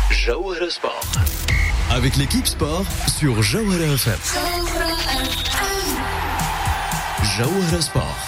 Jawahara Sport. Avec l'équipe sport sur Jawahara FM. Jawahara Sport.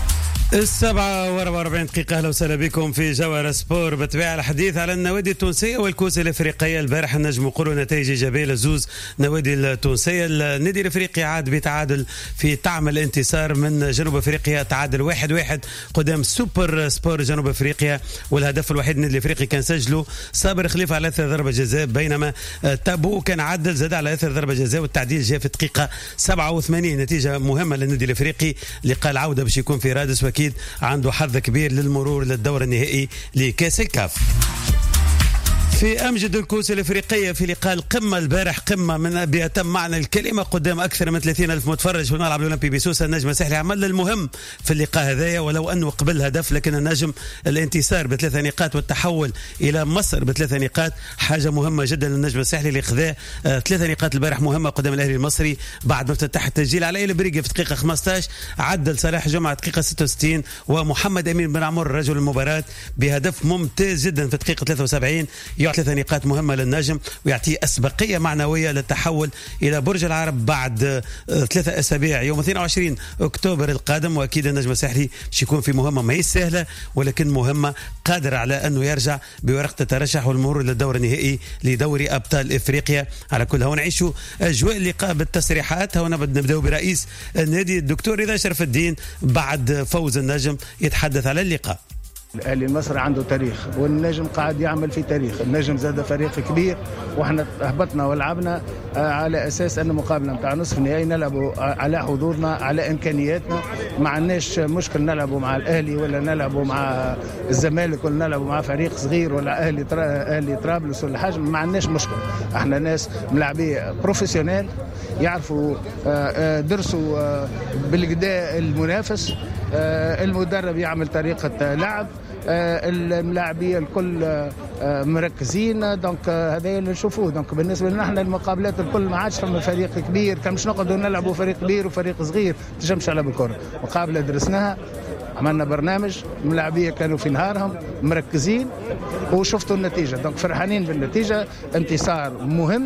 7:44 أهلا وسهلا بكم في جوهرة سبور. بتباع الحديث على النوادي التونسية والكؤوس الإفريقية. البارح النجم يقولوا نتائج إيجابية لزوز نوادي التونسية. النادي الإفريقي عاد بتعادل في طعم الانتصار من جنوب أفريقيا، تعادل 1-1 قدام سوبر سبور جنوب أفريقيا، والهدف الوحيد النادي الإفريقي كان سجله صابر خليفة على أثر ضربة جزاء، بينما تابو كان عدل زاد على أثر ضربة جزاء، والتعديل جاء في الدقيقة 87. نتيجة مهمة للنادي الإفريقي لقاء العودة باش يكون في رادس، وأكيد عنده حظ كبير للمرور للدور النهائي لكاس الكاف. في أمجد الكؤوس الإفريقية في لقاء القمة البارح، قمة من بأتم معنى الكلمة قدام أكثر من 30,000 متفرج في الملعب الأولمبي بسوسة. النجم الساحلي عمل المهم في اللقاء هذايا، ولو أنه قبل هدف، لكن النجم الانتصار ب3 نقاط والتحول إلى مصر ب3 نقاط حاجة مهمة جدا للنجم الساحلي لإخذاء 3 نقاط البارح مهمة قدام الأهلي المصري بعد ما افتتح التسجيل على البريقة في دقيقة 15، عدل صلاح جمعة دقيقة 66، ومحمد أمين بن عمر رجل المباراة بهدف ممتاز جدا في دقيقة 73 يعطي 3 نقاط مهمة للنجم ويعطيه أسبقية معنوية للتحول إلى برج العرب بعد 3 أسابيع يوم 22 أكتوبر القادم. وأكيد النجم الساحلي يكون في مهمة ما هي سهلة، ولكن مهمة قادر على أنه يرجع بورقة الترشح والمرور للدور النهائي لدوري أبطال إفريقيا. على كل هون نعيشوا أجواء اللقاء بالتصريحات. هنا نبدأ برئيس النادي الدكتور رضا شرف الدين بعد فوز النجم يتحدث على اللقاء. الأهلي المصري عنده تاريخ، والنجم قاعد يعمل في تاريخ. النجم زاد فريق كبير، واحنا هبطنا ولعبنا على اساس ان المقابله نتاع نصف النهائي نلعبوا على حظوظنا، على امكانياتنا. ما عندناش مشكل نلعبوا مع الاهلي ولا نلعبوا مع الزمالك ولا نلعبوا مع فريق صغير ولا اهلي طرابلس ولا حاجه، ما عندناش مشكل. احنا ناس ملاعبيه بروفيسيونيل يعرفوا درسوا بالقدا المنافس، المدرب يعمل طريقه لعب، الملاعبيه الكل مركزين. دونك هذا اللي نشوفوه. دونك بالنسبه لنا احنا المقابلات الكل ما عادش فما فريق كبير، كان مش نقعدوا نلعبوا فريق كبير وفريق صغير تجمش على بالكره. مقابله درسناها، عملنا برنامج، الملاعبيه كانوا في نهارهم مركزين وشفتوا النتيجه. دونك فرحانين بالنتيجه، انتصار مهم.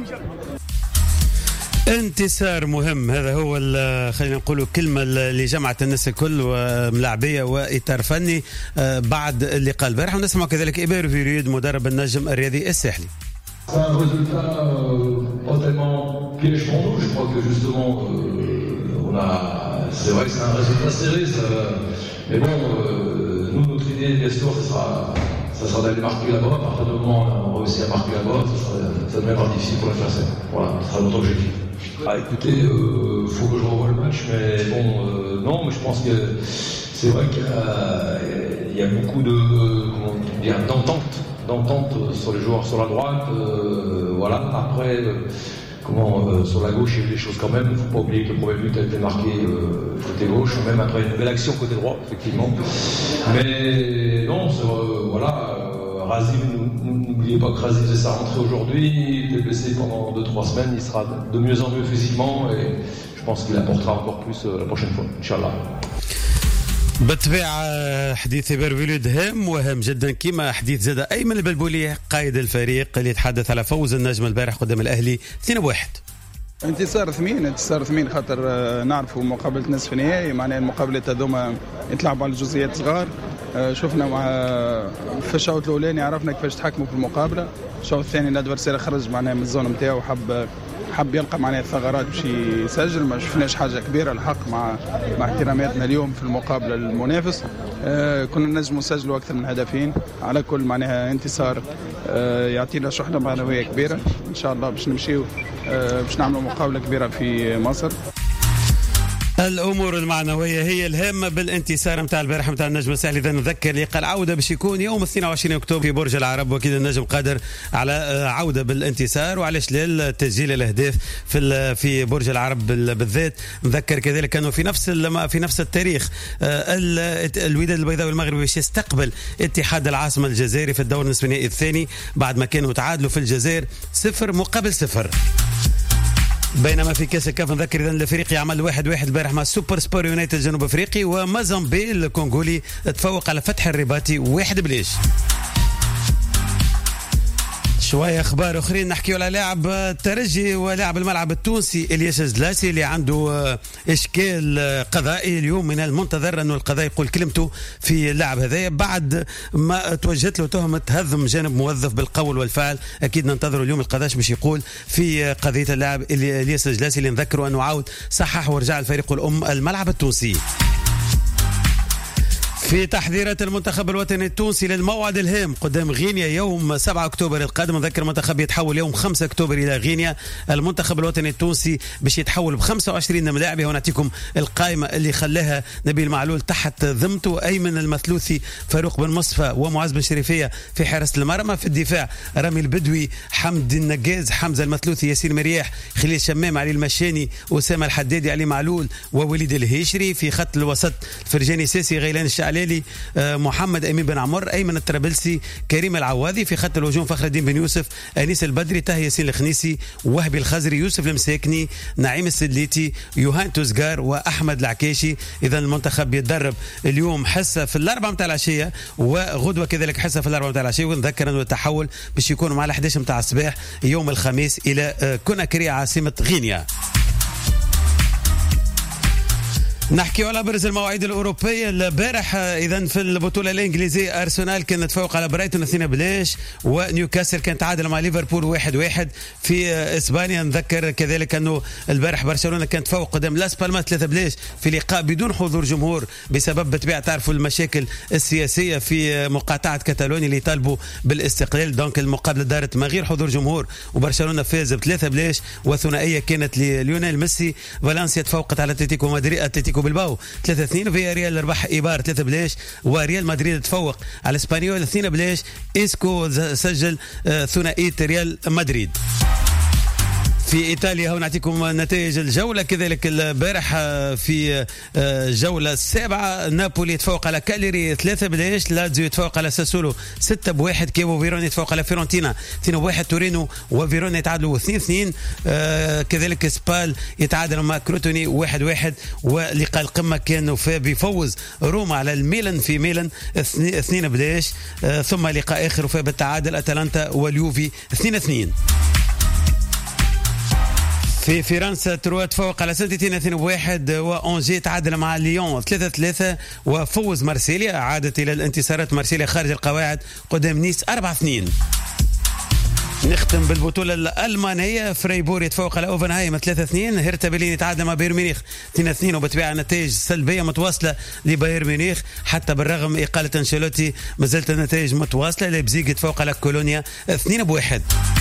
انتصار مهم، هذا هو خلينا نقول كلمة اللي جمعت الناس الكل وملاعبية وإطار فني بعد اللقاء البارح. ونسمع كذلك إبير فيريد مدرب النجم الرياضي الساحلي. C'est un résultat pas tellement piège pour nous. Je crois que justement, c'est vrai que c'est un résultat serré, mais bon, nous, notre idée bien sûr, ça sera d'aller marquer là-bas. À partir du moment où on réussit à marquer là-bas, ça deviendra difficile pour l'adversaire. Voilà, ce sera notre objectif. Ah, écoutez, faut que je revoie le match, mais bon, non, mais je pense que c'est vrai qu'il y a beaucoup d'entente sur les joueurs sur la droite. Voilà. Après, sur la gauche, il y a eu des choses quand même. Il ne faut pas oublier que le premier but a été marqué côté gauche, même après une belle action côté droit, effectivement. Mais non, voilà. Razib, n'oubliez pas que Razib faisait sa rentrée aujourd'hui, il était blessé pendant 2-3 semaines, il sera de mieux en mieux physiquement et je pense qu'il apportera encore plus la prochaine fois, Inch'Allah. بالطبيعة حديث بيرفيلود هام وهام جدا، كما حديث زاد أيمن البلبولي قائد الفريق اللي يتحدث على فوز النجم البارح قدام الأهلي 2-1. انتصار ثمين خاطر نعرفوا مقابلة نصف نهائي، معناها المقابلات هذوما يتلعبوا على جزئيات صغار. شفنا في الشوط الاولاني عرفنا كيفاش تحكموا في المقابله. الشوط الثاني الادفرسير خرج معناها من الزون نتاعو، حب يلقى معناها ثغرات باش يسجل. ما شفناش حاجه كبيره الحق مع احتراماتنا اليوم في المقابله المنافس. كنا نجموا نسجلوا اكثر من هدفين. على كل معناها انتصار يعطينا شحنه معنويه كبيره ان شاء الله باش نمشيو باش نعملوا مقابله كبيره في مصر. الامور المعنويه هي الهامه بالانتصار نتاع البارح نتاع النجم الساحلي. اذا نذكر لقاء العوده باش يكون يوم 22 اكتوبر في برج العرب، واكيد النجم قادر على عوده بالانتصار، وعلاش لا تسجيل الاهداف في برج العرب بالذات. نذكر كذلك انه في نفس التاريخ الوداد البيضاوي المغربي باش يستقبل اتحاد العاصمه الجزائري في الدور النصف النهائي الثاني بعد ما كانوا تعادلوا في الجزائر 0-0. بينما في كاس الكاف نذكر اذا الفريق يعمل 1-1 البارح مع سوبر سبور يونايتد الجنوب افريقي، ومازامبي الكونغولي تفوق على فتح الرباطي 1-0. شوية أخبار أخرين نحكي على لاعب الترجي ولاعب الملعب التونسي إلياس الزلاسي اللي عنده إشكال قضائي. اليوم من المنتظر أنه القضاء يقول كلمته في اللاعب هذا بعد ما توجهت له تهمة هضم جانب موظف بالقول والفعل. أكيد ننتظر اليوم القضاء باش يقول في قضية اللاعب إلياس الزلاسي اللي نذكره أنه عاود صحح ورجع الفريق الأم الملعب التونسي. في تحذيرات المنتخب الوطني التونسي للموعد الهام قدام غينيا يوم 7 أكتوبر القادم. نذكر المنتخب يتحول يوم 5 أكتوبر إلى غينيا. المنتخب الوطني التونسي باش يتحول ب 25 ملاعب. ونعطيكم القائمة اللي خلاها نبيل معلول تحت ذمته: أيمن المثلوثي، فاروق بن مصفى، ومعز بن شريفية في حراسة المرمى. في الدفاع رامي البدوي، حمد النجاز، حمزة المثلوثي، ياسين مرياح، خليل شمام، علي المشاني، أسامة الحدادي، علي معلول ووليد الهيشري. في خط الوسط فرجاني ساسي، غيلان الشعلالي، محمد أمين بن عمر، أيمن الترابلسي، كريم العواذي. في خط الهجوم فخر الدين بن يوسف، أنيس البدري، طه ياسين الخنيسي، وهبي الخزري، يوسف المساكني، نعيم السدليتي، يوهان توزغار وأحمد العكاشي. إذا المنتخب يتدرب اليوم حصة في 4 متاع العشية وغدوة كذلك حصة في 4 متاع العشية. ونذكر أنه التحول باش يكون مع 11 متاع الصباح يوم الخميس إلى كوناكري عاصمة غينيا. نحكي على برز المواعيد الأوروبية. البارح إذا في البطولة الإنجليزية أرسنال كان تفوق على برايتون 2-0، ونيوكاسل كان تعادل مع ليفربول 1-1. في إسبانيا نذكر كذلك أنه البارح برشلونة كان تفوق قدام لاس بالماس 3-0 في لقاء بدون حضور جمهور بسبب بطبيعة تعرفوا المشاكل السياسية في مقاطعة كاتالونيا اللي طالبوا بالاستقلال. دونك المقابلة دارت من غير حضور جمهور وبرشلونة فاز ب 3-0. وثنائية كانت لليونيل ميسي. فالنسيا تفوقت على أتلتيكو مدريد، أتلتيكو بالباو 3-2. في ريال ربح إيبار 3-0، وريال مدريد تفوق على اسبانيول 2-0. إسكو سجل ثنائية ريال مدريد. في إيطاليا هون نعطيكم نتائج الجولة كذلك. البارح في جولة 7 نابولي يتفوق على كاليري 3-0، لاتزيو يتفوق على ساسولو 6-1، كيبو فيرونا يتفوق على فيرونتينا 2-1، تورينو وفيرونا يتعادلوا 2-2. كذلك سبال يتعادل مع كروتوني 1-1. ولقاء القمة كان بيفوز روما على الميلان في ميلان 2-0. ثم لقاء آخر وفاز بالتعادل أتلانتا واليوفي 2-2. في فرنسا تروا تفوق على سانتيتين 2-1، وأنجي تعادل مع ليون 3-3، وفوز مارسيليا. عادت إلى الانتصارات مارسيليا خارج القواعد قدام نيس 4-2. نختم بالبطولة الألمانية. فريبور يتفوق على أوفنهايم 3-2، هيرتا برلين يتعادل مع بايرن ميونخ 2-2، وبتبيع نتائج سلبية متواصلة لبايرن ميونخ حتى بالرغم إقالة أنشيلوتي ما زالت النتائج متواصلة. ليبزيغ يتفوق على كولونيا 2-1.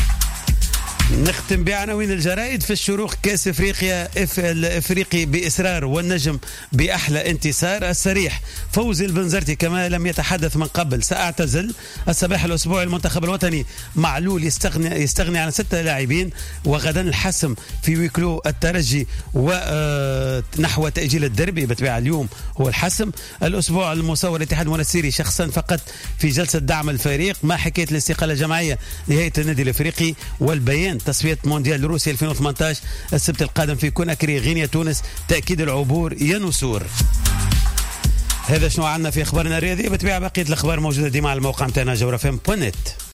نختم بعناوين الجرائد. في الشروق كاس افريقيا الافريقي باصرار، والنجم باحلى انتصار. الصريح فوزي البنزرتي كما لم يتحدث من قبل، ساعتزل. الصباح الاسبوعي المنتخب الوطني معلول يستغني عن 6 لاعبين. وغدا الحسم في ويكلو الترجي ونحو تاجيل الدربي، بتبع اليوم هو الحسم. الاسبوع المصور الاتحاد المنستيري شخصا فقط في جلسه دعم الفريق، ما حكايه الاستقاله الجماعيه لهيئه النادي الافريقي. والبيان تصفية مونديال روسيا 2018 السبت القادم في كوناكري غينيا تونس، تأكيد العبور ينصور. هذا شنو عندنا في اخبارنا الرياضيه. بتبيع بقيه الاخبار موجوده ديما على الموقع نتاعنا جورافم.net.